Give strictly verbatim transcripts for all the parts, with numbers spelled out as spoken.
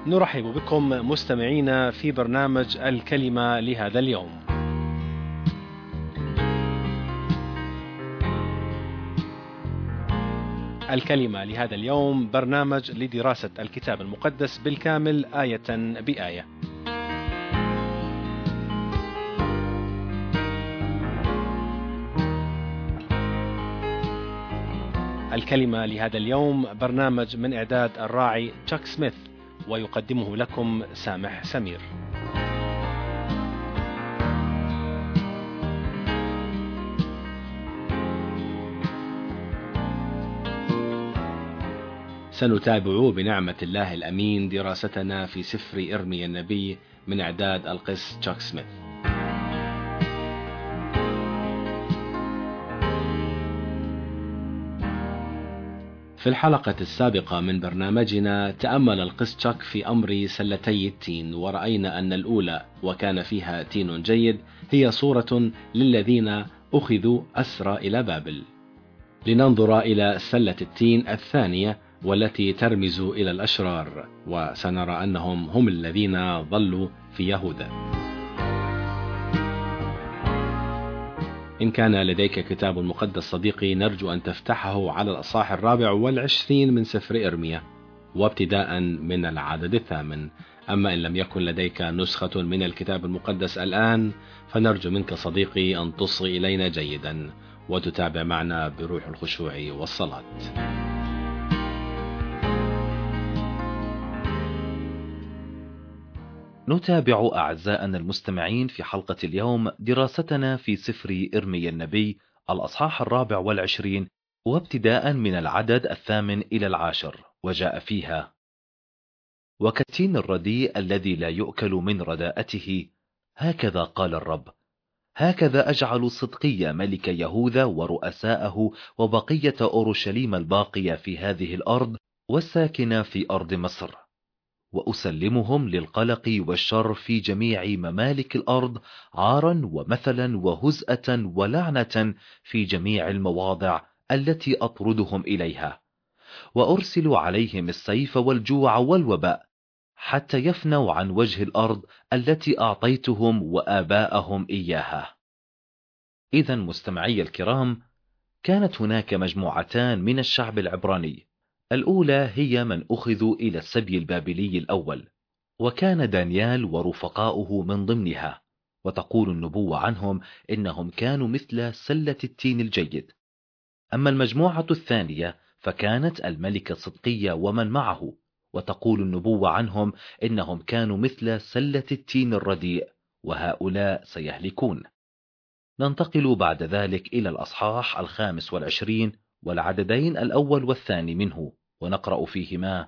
نرحب بكم مستمعينا في برنامج الكلمة لهذا اليوم. الكلمة لهذا اليوم برنامج لدراسة الكتاب المقدس بالكامل آية بآية. الكلمة لهذا اليوم برنامج من إعداد الراعي تشاك سميث، ويقدمه لكم سامح سمير. سنتابع بنعمة الله الأمين دراستنا في سفر إرميا النبي من إعداد القس تشاك سميث. في الحلقة السابقة من برنامجنا تأمل القس تشاك في أمر سلتي التين، ورأينا أن الأولى وكان فيها تين جيد هي صورة للذين أخذوا أسرى إلى بابل. لننظر إلى سلة التين الثانية والتي ترمز إلى الأشرار، وسنرى أنهم هم الذين ظلوا في يهوذا. إن كان لديك كتاب مقدس صديقي، نرجو أن تفتحه على الأصحاح الرابع والعشرين من سفر إرميا، وابتداء من العدد الثامن. أما إن لم يكن لديك نسخة من الكتاب المقدس الآن، فنرجو منك صديقي أن تصغي إلينا جيدا وتتابع معنا بروح الخشوع والصلاة. نتابع أعزائنا المستمعين في حلقة اليوم دراستنا في سفر إرميا النبي الأصحاح الرابع والعشرين، وابتداء من العدد الثامن إلى العاشر. وجاء فيها: وكالتين الرديء الذي لا يؤكل من رداءته، هكذا قال الرب، هكذا أجعل صدقيا ملك يهوذا ورؤساءه وبقية أورشليم الباقية في هذه الأرض والساكنة في أرض مصر، وأسلمهم للقلق والشر في جميع ممالك الأرض، عارا ومثلا وهزءة ولعنة في جميع المواضع التي أطردهم إليها، وأرسل عليهم السيف والجوع والوباء حتى يفنوا عن وجه الأرض التي أعطيتهم وآباءهم إياها. إذن مستمعي الكرام، كانت هناك مجموعتان من الشعب العبراني. الأولى هي من أخذوا إلى السبي البابلي الأول، وكان دانيال ورفقاؤه من ضمنها، وتقول النبوة عنهم إنهم كانوا مثل سلة التين الجيد. أما المجموعة الثانية فكانت الملكة صدقية ومن معه، وتقول النبوة عنهم إنهم كانوا مثل سلة التين الرديء، وهؤلاء سيهلكون. ننتقل بعد ذلك إلى الأصحاح الخامس والعشرين والعددين الأول والثاني منه، ونقرأ فيهما: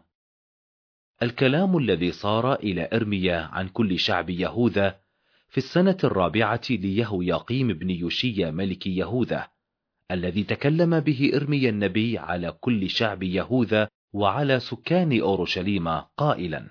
الكلام الذي صار إلى إرميا عن كل شعب يهوذا في السنة الرابعة ليهوياقيم بن يوشيا ملك يهوذا، الذي تكلم به إرميا النبي على كل شعب يهوذا وعلى سكان أورشليم قائلا: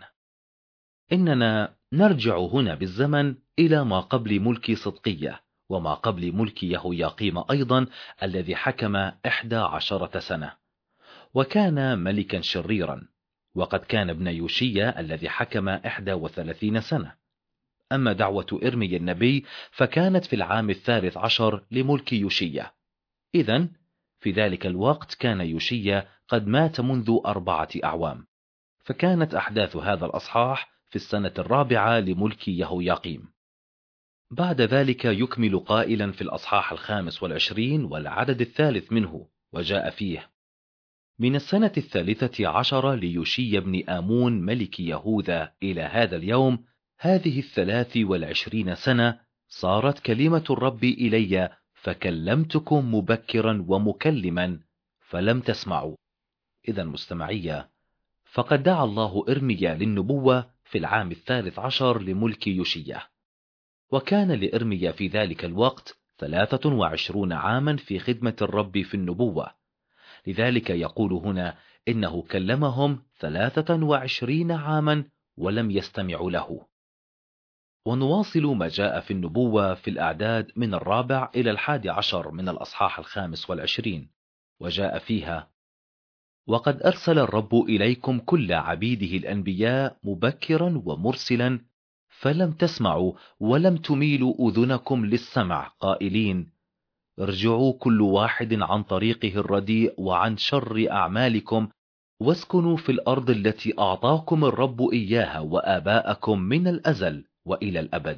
إننا نرجع هنا بالزمن إلى ما قبل ملك صدقية وما قبل ملك يهوياقيم أيضا، الذي حكم إحدى عشرة سنة، وكان ملكا شريرا، وقد كان ابن يوشيا الذي حكم إحدى وثلاثين سنة. أما دعوة إرميا النبي فكانت في العام الثالث عشر لملك يوشيا. إذن في ذلك الوقت كان يوشيا قد مات منذ أربعة أعوام، فكانت أحداث هذا الأصحاح في السنة الرابعة لملك يهوياقيم. بعد ذلك يكمل قائلا في الأصحاح الخامس والعشرين والعدد الثالث منه، وجاء فيه: من السنة الثالثة عشر ليوشيا بن آمون ملك يهوذا إلى هذا اليوم، هذه الثلاث والعشرين سنة، صارت كلمة الرب إلي فكلمتكم مبكرا ومكلما فلم تسمعوا. إذا مستمعية، فقد دعا الله إرميا للنبوة في العام الثالث عشر لملك يوشيا، وكان لإرميا في ذلك الوقت ثلاثة وعشرون عاما في خدمة الرب في النبوة، لذلك يقول هنا إنه كلمهم ثلاثة وعشرين عاما ولم يستمعوا له. ونواصل ما جاء في النبوة في الأعداد من الرابع إلى الحادي عشر من الأصحاح الخامس والعشرين، وجاء فيها: وقد أرسل الرب إليكم كل عبيده الأنبياء مبكرا ومرسلا، فلم تسمعوا ولم تميلوا أذنكم للسمع، قائلين: ارجعوا كل واحد عن طريقه الرديء وعن شر أعمالكم، واسكنوا في الأرض التي أعطاكم الرب إياها وآباءكم من الأزل وإلى الأبد.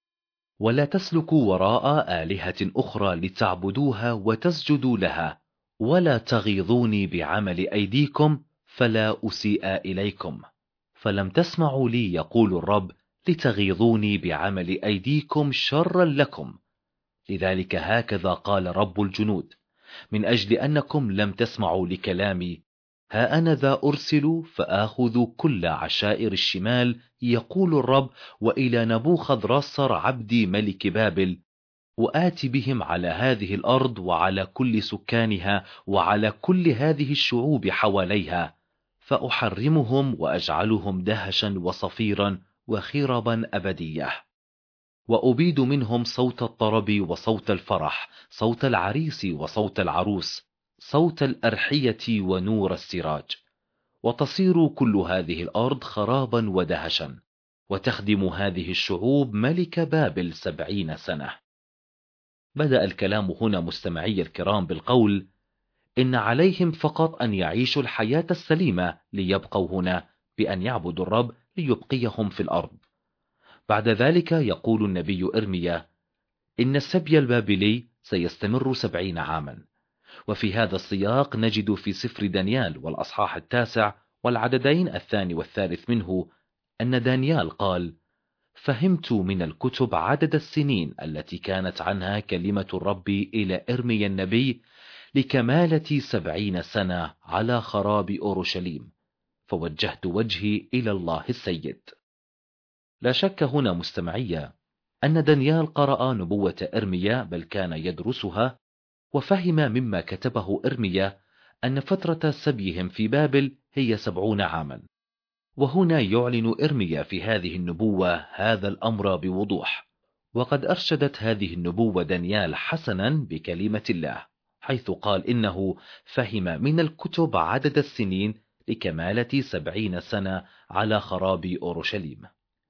ولا تسلكوا وراء آلهة أخرى لتعبدوها وتسجدوا لها، ولا تغيظوني بعمل أيديكم فلا أسيء إليكم. فلم تسمعوا لي، يقول الرب، لتغيظوني بعمل أيديكم شرا لكم. لذلك هكذا قال رب الجنود: من أجل أنكم لم تسمعوا لكلامي، ها أنا ذا أرسل فآخذ كل عشائر الشمال، يقول الرب، وإلى نبوخذ راسر عبدي ملك بابل، وآتي بهم على هذه الأرض وعلى كل سكانها وعلى كل هذه الشعوب حواليها، فأحرمهم وأجعلهم دهشا وصفيرا وخربا أبدية. وأبيد منهم صوت الطرب وصوت الفرح، صوت العريس وصوت العروس، صوت الأرحية ونور السراج. وتصير كل هذه الأرض خرابا ودهشا، وتخدم هذه الشعوب ملك بابل سبعين سنة. بدأ الكلام هنا مستمعي الكرام بالقول: إن عليهم فقط أن يعيشوا الحياة السليمة ليبقوا هنا، بأن يعبدوا الرب ليبقيهم في الأرض. بعد ذلك يقول النبي إرميا: إن السبي البابلي سيستمر سبعين عاما. وفي هذا السياق نجد في سفر دانيال والأصحاح التاسع والعددين الثاني والثالث منه أن دانيال قال: فهمت من الكتب عدد السنين التي كانت عنها كلمة الرب إلى إرميا النبي لكمالة سبعين سنة على خراب أورشليم، فوجهت وجهي إلى الله السيد. لا شك هنا مستمعية أن دانيال قرأ نبوة إرميا، بل كان يدرسها، وفهم مما كتبه إرميا أن فترة سبيهم في بابل هي سبعون عاما. وهنا يعلن إرميا في هذه النبوة هذا الأمر بوضوح. وقد أرشدت هذه النبوة دانيال حسنا بكلمة الله، حيث قال إنه فهم من الكتب عدد السنين لكمالة سبعين سنة على خراب أورشليم.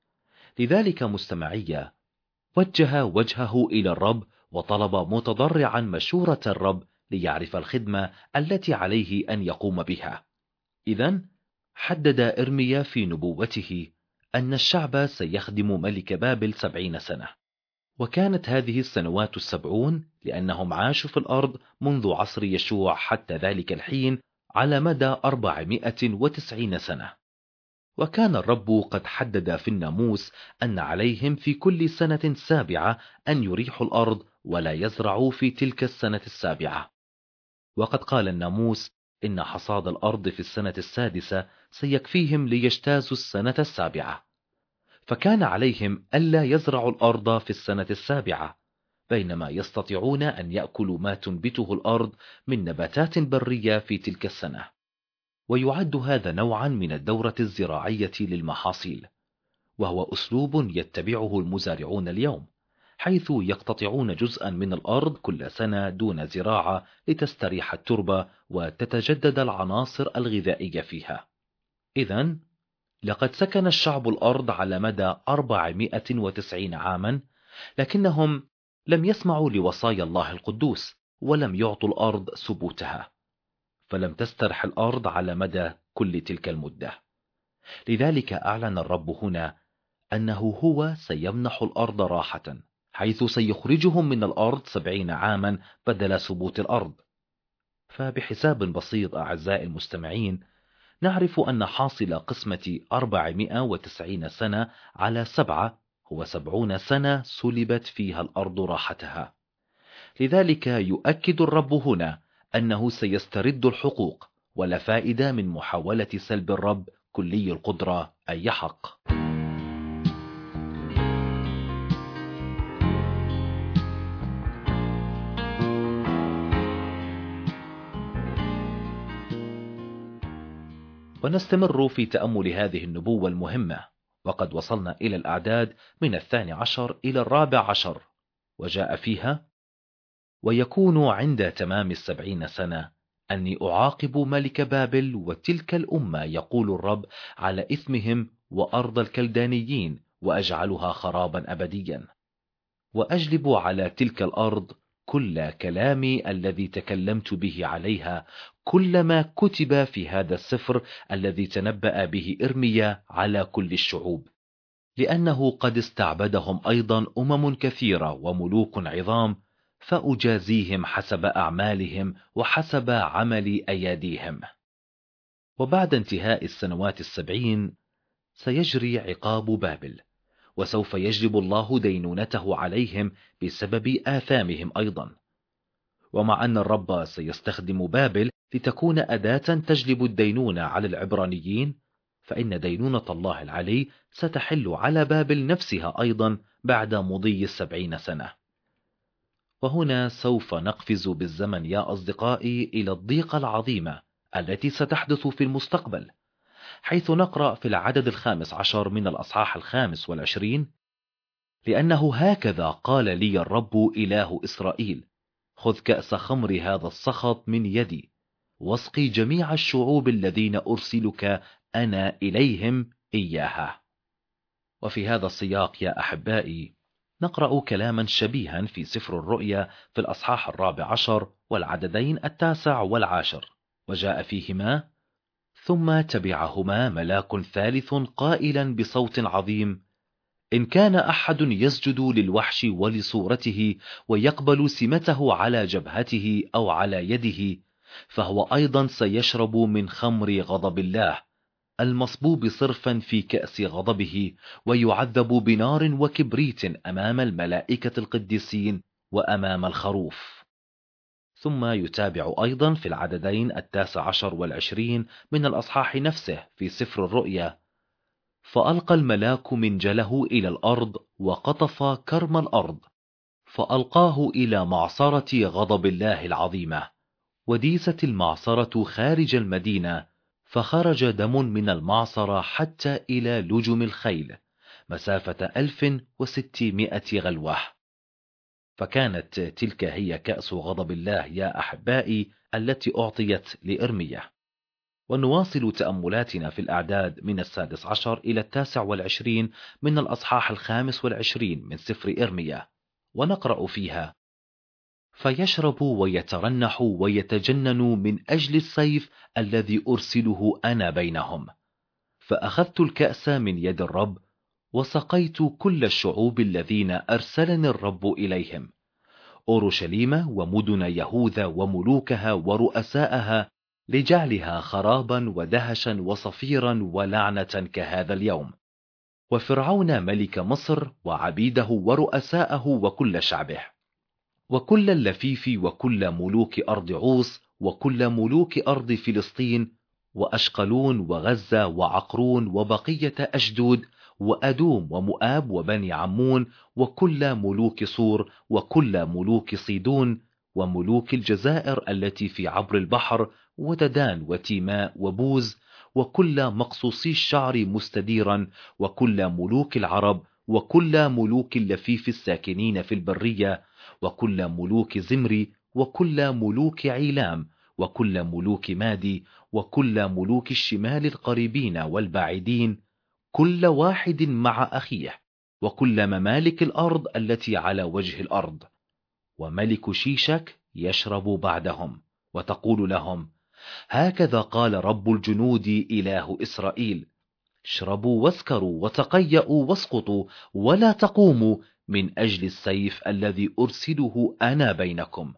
لذلك مستمعية وجه وجهه إلى الرب وطلب متضرعا مشورة الرب ليعرف الخدمة التي عليه أن يقوم بها. إذن حدد إرميا في نبوته أن الشعب سيخدم ملك بابل سبعين سنة، وكانت هذه السنوات السبعون لأنهم عاشوا في الأرض منذ عصر يشوع حتى ذلك الحين على مدى أربعمائة وتسعين سنة. وكان الرب قد حدد في الناموس أن عليهم في كل سنة سابعة أن يريحوا الأرض ولا يزرعوا في تلك السنة السابعة. وقد قال الناموس إن حصاد الأرض في السنة السادسة سيكفيهم ليجتازوا السنة السابعة، فكان عليهم ألا يزرعوا الأرض في السنة السابعة، بينما يستطيعون أن يأكلوا ما تنبته الأرض من نباتات برية في تلك السنة. ويعد هذا نوعا من الدورة الزراعية للمحاصيل، وهو أسلوب يتبعه المزارعون اليوم، حيث يقتطعون جزءا من الأرض كل سنة دون زراعة لتستريح التربة وتتجدد العناصر الغذائية فيها. إذن لقد سكن الشعب الأرض على مدى أربعمائة وتسعين عاما، لكنهم لم يسمعوا لوصايا الله القدوس ولم يعطوا الأرض سبوتها، فلم تسترح الأرض على مدى كل تلك المدة. لذلك أعلن الرب هنا أنه هو سيمنح الأرض راحة، حيث سيخرجهم من الأرض سبعين عاما بدل سبوت الأرض. فبحساب بسيط أعزائي المستمعين نعرف أن حاصل قسمة أربعمائة وتسعين سنة على سبعة هو سبعون سنة سلبت فيها الأرض راحتها. لذلك يؤكد الرب هنا أنه سيسترد الحقوق، ولا فائدة من محاولة سلب الرب كلي القدرة أي حق. ونستمر في تأمل هذه النبوة المهمة، وقد وصلنا إلى الأعداد من الثاني عشر إلى الرابع عشر، وجاء فيها: ويكون عند تمام السبعين سنة أني أعاقب ملك بابل وتلك الأمة، يقول الرب، على إثمهم وأرض الكلدانيين، وأجعلها خرابا أبديا. وأجلب على تلك الأرض كل كلامي الذي تكلمت به عليها، كل ما كتب في هذا السفر الذي تنبأ به إرميا على كل الشعوب، لأنه قد استعبدهم أيضا أمم كثيرة وملوك عظام، فأجازيهم حسب أعمالهم وحسب عمل أياديهم. وبعد انتهاء السنوات السبعين سيجري عقاب بابل، وسوف يجلب الله دينونته عليهم بسبب آثامهم أيضا. ومع أن الرب سيستخدم بابل لتكون أداة تجلب الدينونة على العبرانيين، فإن دينونة الله العلي ستحل على بابل نفسها أيضا بعد مضي السبعين سنة. وهنا سوف نقفز بالزمن يا أصدقائي إلى الضيقة العظيمة التي ستحدث في المستقبل، حيث نقرأ في العدد الخامس عشر من الأصحاح الخامس والعشرين: لأنه هكذا قال لي الرب إله إسرائيل، خذ كأس خمر هذا السخط من يدي، واسقي جميع الشعوب الذين أرسلك أنا إليهم إياها. وفي هذا السياق يا أحبائي نقرأ كلاما شبيها في سفر الرؤيا في الأصحاح الرابع عشر والعددين التاسع والعاشر، وجاء فيهما: ثم تبعهما ملاك ثالث قائلا بصوت عظيم: إن كان أحد يسجد للوحش ولصورته ويقبل سمته على جبهته أو على يده، فهو أيضا سيشرب من خمر غضب الله المصبوب صرفا في كأس غضبه، ويعذب بنار وكبريت أمام الملائكة القديسين وأمام الخروف. ثم يتابع أيضا في العددين التاسع عشر والعشرين من الأصحاح نفسه في سفر الرؤيا: فألقى الملاك منجله إلى الأرض وقطف كرم الأرض، فألقاه إلى معصرة غضب الله العظيمة، وديست المعصرة خارج المدينة، فخرج دم من المعصرة حتى إلى لجم الخيل، مسافة ألف وستمائة غلوة. فكانت تلك هي كأس غضب الله يا أحبائي التي أعطيت لإرميا. ونواصل تأملاتنا في الأعداد من السادس عشر إلى التاسع والعشرين من الأصحاح الخامس والعشرين من سفر إرميا، ونقرأ فيها: فيشرب ويترنح ويتجنن من أجل السيف الذي أرسله أنا بينهم، فأخذت الكأس من يد الرب وسقيت كل الشعوب الذين أرسلني الرب إليهم، أورشليم ومدن يهوذا وملوكها ورؤساءها، لجعلها خرابا ودهشا وصفيرا ولعنة كهذا اليوم، وفرعون ملك مصر وعبيده ورؤساءه وكل شعبه، وكل اللفيف وكل ملوك أرض عوص وكل ملوك أرض فلسطين وأشقلون وغزة وعقرون وبقية أشدود وأدوم ومؤاب وبني عمون وكل ملوك صور وكل ملوك صيدون وملوك الجزائر التي في عبر البحر وددان وتيماء وبوز وكل مقصوصي الشعر مستديرا وكل ملوك العرب وكل ملوك اللفيف الساكنين في البرية وكل ملوك زمري وكل ملوك عيلام وكل ملوك مادي وكل ملوك الشمال القريبين والبعيدين، كل واحد مع أخيه، وكل ممالك الأرض التي على وجه الأرض. وملك شيشك يشرب بعدهم، وتقول لهم: هكذا قال رب الجنود إله إسرائيل، اشربوا واسكروا وتقيأوا واسقطوا ولا تقوموا من أجل السيف الذي أرسله أنا بينكم.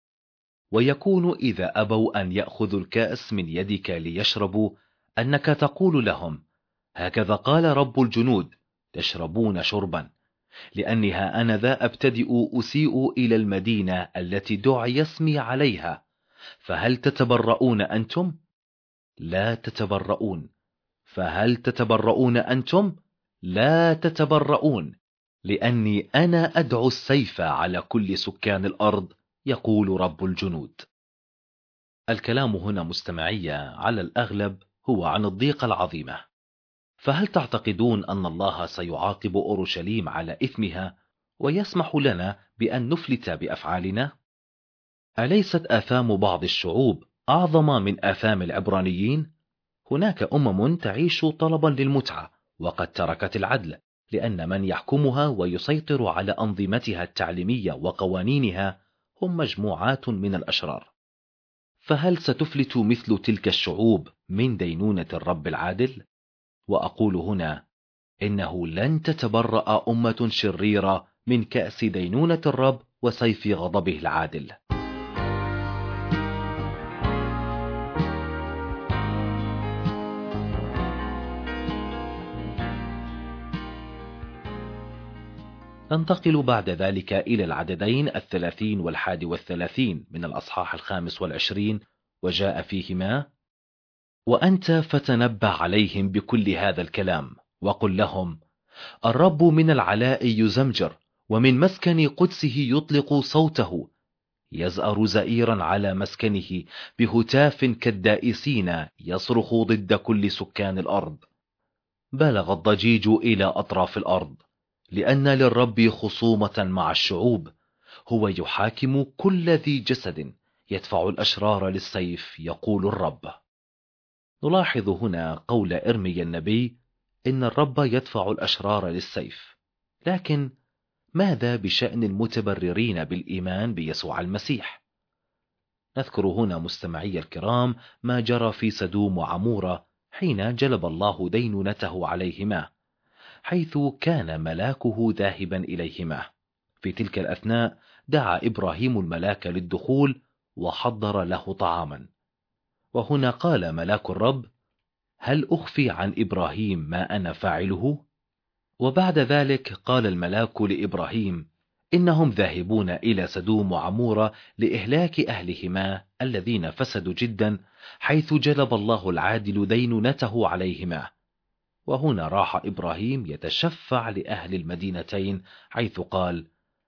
ويكون إذا أبوا أن يأخذوا الكأس من يدك ليشربوا، أنك تقول لهم: هكذا قال رب الجنود، تشربون شربا، لأنها أنا ذا أبتدئ أسيء إلى المدينة التي دعي اسمي عليها، فهل تتبرؤون أنتم؟ لا تتبرؤون. فهل تتبرؤون أنتم؟ لا تتبرؤون، لأني أنا أدعو السيف على كل سكان الأرض، يقول رب الجنود. الكلام هنا مستمعية على الأغلب هو عن الضيقة العظيمة. فهل تعتقدون أن الله سيعاقب أورشليم على إثمها ويسمح لنا بأن نفلت بأفعالنا؟ أليست آثام بعض الشعوب أعظم من آثام العبرانيين؟ هناك أمم تعيش طلبا للمتعة وقد تركت العدل، لأن من يحكمها ويسيطر على أنظمتها التعليمية وقوانينها هم مجموعات من الأشرار. فهل ستفلت مثل تلك الشعوب من دينونة الرب العادل؟ وأقول هنا إنه لن تتبرأ أمة شريرة من كأس دينونة الرب وسيف غضبه العادل. ننتقل بعد ذلك إلى العددين الثلاثين والحادي والثلاثين من الأصحاح الخامس والعشرين، وجاء فيهما: وأنت فتنبأ عليهم بكل هذا الكلام وقل لهم: الرب من العلاء يزمجر، ومن مسكن قدسه يطلق صوته، يزأر زئيرا على مسكنه، بهتاف كالدائسين يصرخ ضد كل سكان الأرض. بلغ الضجيج إلى أطراف الأرض، لأن للرب خصومة مع الشعوب، هو يحاكم كل ذي جسد، يدفع الأشرار للسيف، يقول الرب. نلاحظ هنا قول إرميا النبي إن الرب يدفع الأشرار للسيف، لكن ماذا بشأن المتبررين بالإيمان بيسوع المسيح؟ نذكر هنا مستمعي الكرام ما جرى في سدوم وعمورة حين جلب الله دينونته عليهما، حيث كان ملاكه ذاهبا إليهما. في تلك الأثناء دعا إبراهيم الملاك للدخول وحضر له طعاما، وهنا قال ملاك الرب: هل أخفي عن إبراهيم ما أنا فاعله؟ وبعد ذلك قال الملاك لإبراهيم: إنهم ذاهبون إلى سدوم وعمورة لإهلاك أهلهما الذين فسدوا جدا، حيث جلب الله العادل دينونته عليهما. وهنا راح إبراهيم يتشفع لأهل المدينتين، حيث قال: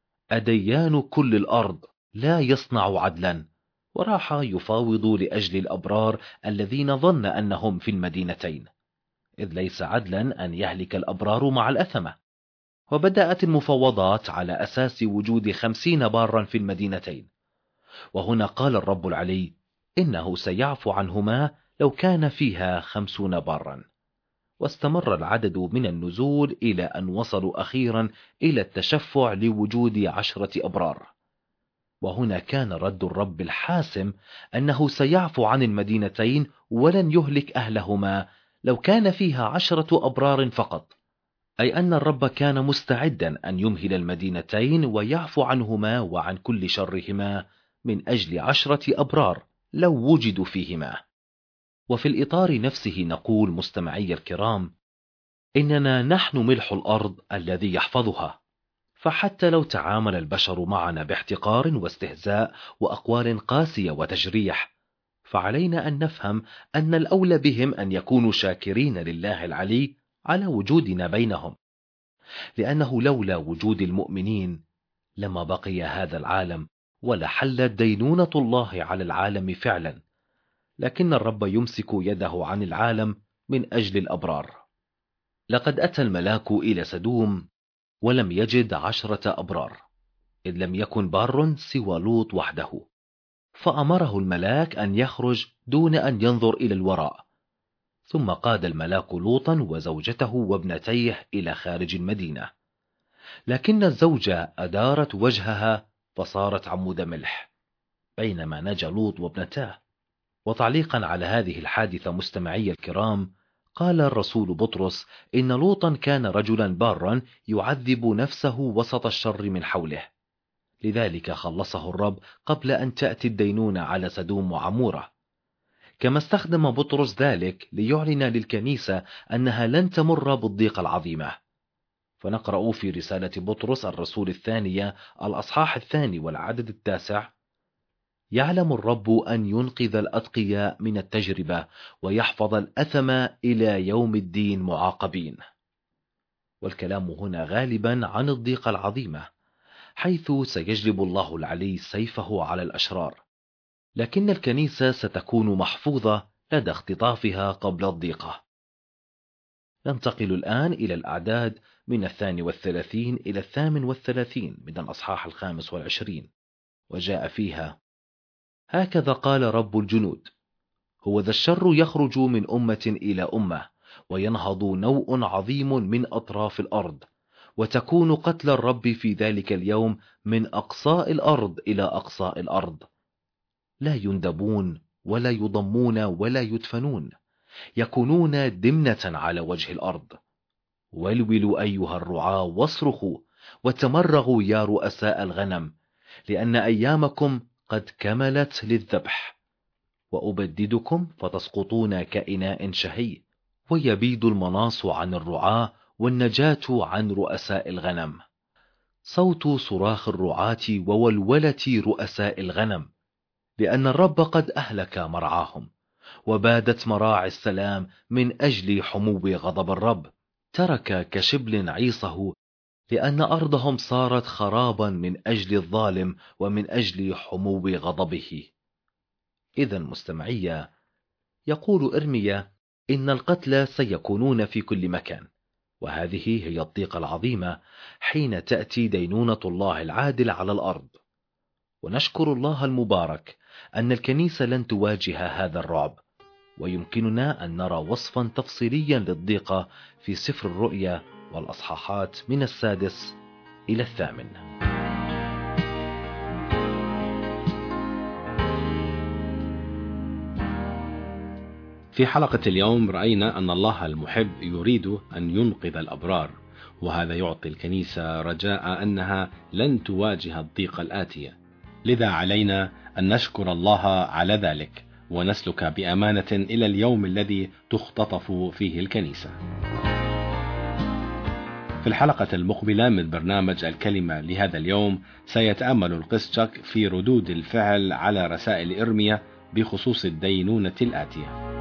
أديان كل الأرض لا يصنع عدلا، وراح يفاوض لأجل الأبرار الذين ظن أنهم في المدينتين، إذ ليس عدلا أن يهلك الأبرار مع الأثمة. وبدأت المفاوضات على أساس وجود خمسين بارا في المدينتين، وهنا قال الرب العلي إنه سيعفو عنهما لو كان فيها خمسون بارا. واستمر العدد من النزول إلى أن وصلوا أخيرا إلى التشفع لوجود عشرة أبرار. وهنا كان رد الرب الحاسم أنه سيعفو عن المدينتين ولن يهلك أهلهما لو كان فيها عشرة أبرار فقط، أي أن الرب كان مستعدا أن يمهل المدينتين ويعفو عنهما وعن كل شرهما من أجل عشرة أبرار لو وجدوا فيهما. وفي الإطار نفسه نقول مستمعي الكرام إننا نحن ملح الأرض الذي يحفظها، فحتى لو تعامل البشر معنا باحتقار واستهزاء وأقوال قاسية وتجريح، فعلينا أن نفهم أن الأولى بهم أن يكونوا شاكرين لله العلي على وجودنا بينهم، لأنه لولا وجود المؤمنين لما بقي هذا العالم ولحلت دينونة الله على العالم فعلا، لكن الرب يمسك يده عن العالم من أجل الأبرار. لقد أتى الملاك إلى سدوم ولم يجد عشرة أبرار، إذ لم يكن بار سوى لوط وحده، فأمره الملاك أن يخرج دون أن ينظر إلى الوراء. ثم قاد الملاك لوطا وزوجته وابنتيه إلى خارج المدينة، لكن الزوجة أدارت وجهها فصارت عمود ملح، بينما نجا لوط وابنتاه. وتعليقا على هذه الحادثة مستمعي الكرام، قال الرسول بطرس إن لوطا كان رجلا بارا يعذب نفسه وسط الشر من حوله، لذلك خلصه الرب قبل أن تأتي الدينونة على سدوم وعمورة. كما استخدم بطرس ذلك ليعلن للكنيسة أنها لن تمر بالضيقة العظيمة. فنقرأ في رسالة بطرس الرسول الثانية الأصحاح الثاني والعدد التاسع: يعلم الرب أن ينقذ الأتقياء من التجربة ويحفظ الأثم إلى يوم الدين معاقبين. والكلام هنا غالبا عن الضيقة العظيمة، حيث سيجلب الله العلي سيفه على الأشرار، لكن الكنيسة ستكون محفوظة لدى اختطافها قبل الضيقة. ننتقل الآن إلى الأعداد من الثاني والثلاثين إلى الثامن والثلاثين من الأصحاح الخامس والعشرين، وجاء فيها: هكذا قال رب الجنود: هو ذا الشر يخرج من أمة إلى أمة، وينهض نوء عظيم من أطراف الأرض، وتكون قتل الرب في ذلك اليوم من أقصاء الأرض إلى أقصاء الأرض، لا يندبون ولا يضمون ولا يدفنون، يكونون دمنة على وجه الأرض. ولولوا أيها الرعاة واصرخوا، وتمرغوا يا رؤساء الغنم، لأن أيامكم قد كملت للذبح. وأبددكم فتسقطون كإناء شهي، ويبيد المناص عن الرعاة والنجاة عن رؤساء الغنم. صوت صراخ الرعاة وولولة رؤساء الغنم، لأن الرب قد أهلك مرعاهم، وبادت مراعي السلام من أجل حمو غضب الرب. ترك كشبل عيصه، لأن أرضهم صارت خرابا من أجل الظالم ومن أجل حمو غضبه. إذا مستمعية، يقول إرميا إن القتلى سيكونون في كل مكان، وهذه هي الضيقة العظيمة حين تأتي دينونة الله العادل على الأرض. ونشكر الله المبارك أن الكنيسة لن تواجه هذا الرعب، ويمكننا أن نرى وصفا تفصيليا للضيقة في سفر الرؤيا والأصحاحات من السادس إلى الثامن. في حلقة اليوم رأينا أن الله المحب يريد أن ينقذ الأبرار، وهذا يعطي الكنيسة رجاء أنها لن تواجه الضيقة الآتية. لذا علينا أن نشكر الله على ذلك، ونسلك بأمانة إلى اليوم الذي تختطف فيه الكنيسة. في الحلقة المقبلة من برنامج الكلمة لهذا اليوم سيتأمل القس تشاك في ردود الفعل على رسائل إرميا بخصوص الدينونة الآتية.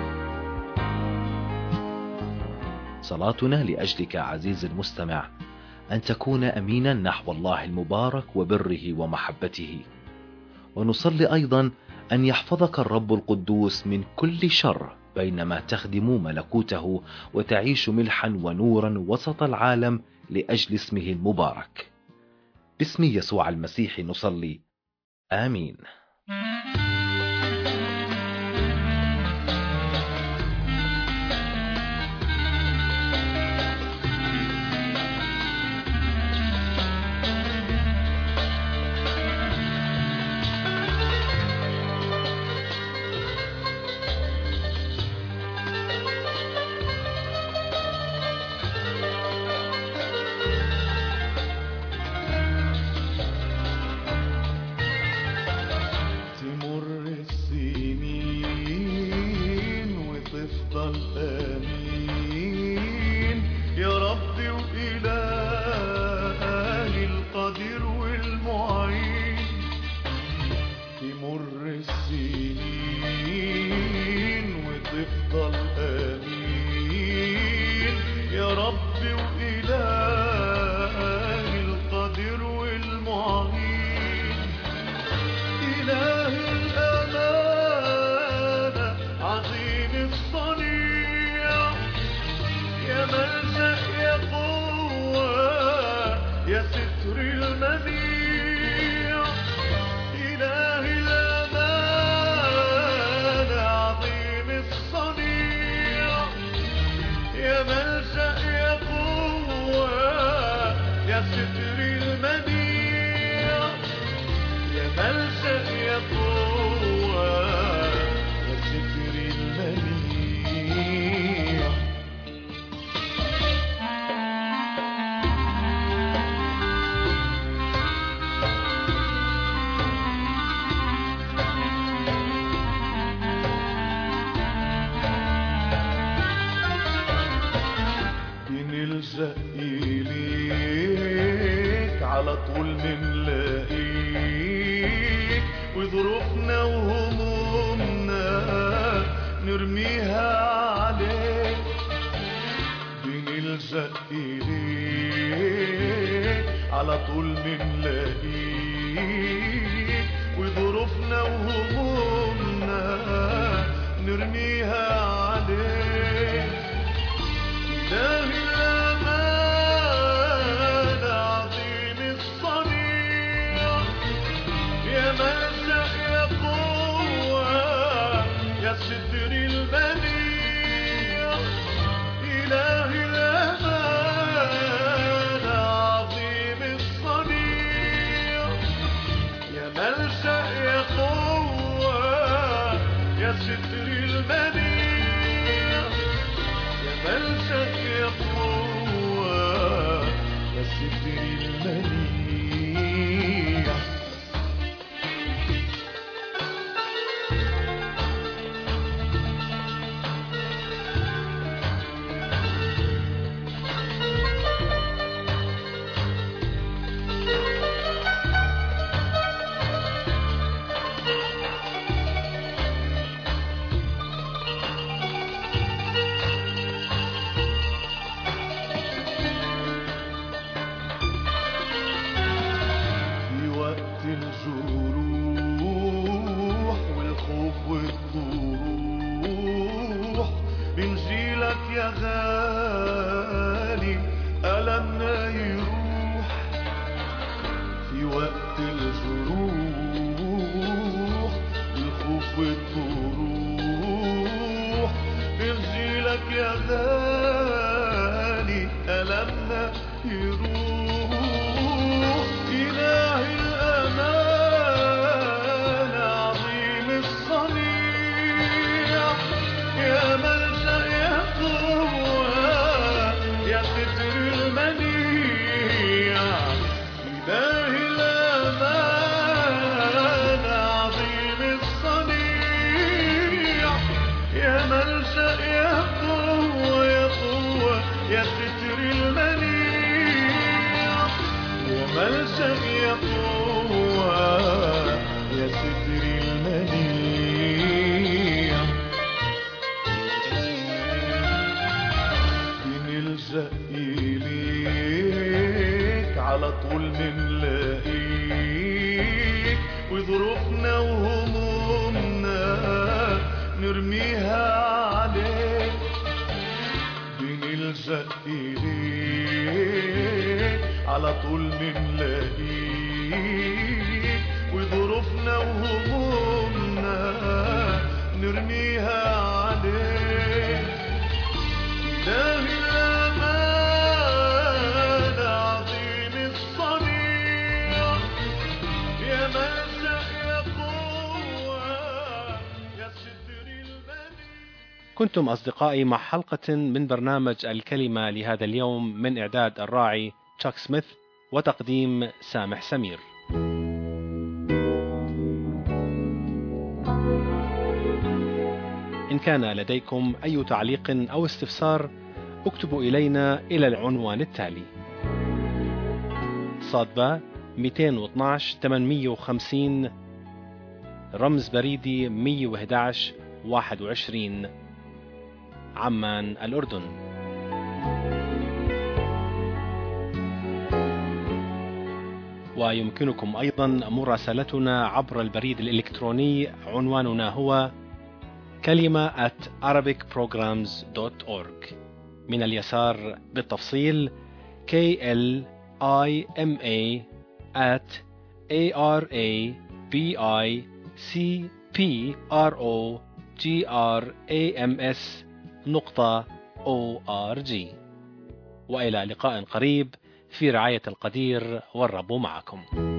صلاتنا لأجلك عزيز المستمع أن تكون أمينا نحو الله المبارك وبره ومحبته، ونصلي أيضا أن يحفظك الرب القدوس من كل شر بينما تخدم ملكوته وتعيش ملحا ونورا وسط العالم لأجل اسمه المبارك. باسم يسوع المسيح نصلي، آمين. بنلجأ إليك على طول نلاقيك، وظروفنا وهمومنا نرميها عليك. بنلجأ إليك على طول نلاقيك، وظروفنا وهمومنا نرميها عليك. إله الأمان عظيم الصنيع، يا ملجأ يا قوة ستر المنيع إله الأمان عظيم الصنيع يا ملجأ يا قوة يا ستر المنيع يا ملجأ يا قوة يا ستر المنيع الجروح والخوف والطروح بنجيلك يا غالي ألمنا يروح في وقت الجروح والخوف والطروح بنجيلك يا غالي ألمنا يروح إله الأمان عظيم الصنيع يا ملجأ يا قوة يا ستر المنيع إله الأمان عظيم الصنيع يا ملجأ يا قوة يا قوة يا ستر المنيع وملجأ يا قوة يا ستر المنيع بنلجأ إليك على طول منلاقيك وظروفنا وهمومنا نرميها عليك بنلجأ إليك على طول منلاقيك وظروفنا وهمومنا نرميها عليك إله الأمان عظيم الصنيع يا ملجأ يا قوة يا ستر المنيع. كنتم أصدقائي مع حلقة من برنامج الكلمة لهذا اليوم من إعداد الراعي تشاك سميث وتقديم سامح سمير. إن كان لديكم أي تعليق أو استفسار اكتبوا إلينا إلى العنوان التالي: صادبة مئتين واثناشر ثمانمئة وخمسين رمز بريدي مئة وأحد عشر واحد وعشرين عمان الأردن. ويمكنكم أيضا مراسلتنا عبر البريد الإلكتروني، عنواننا هو كلمة at arabic programs dot org. من اليسار بالتفصيل K L I M A at A R A B I C P R O G R A M S نقطة O R G. وإلى لقاء قريب في رعاية القدير والرب معكم.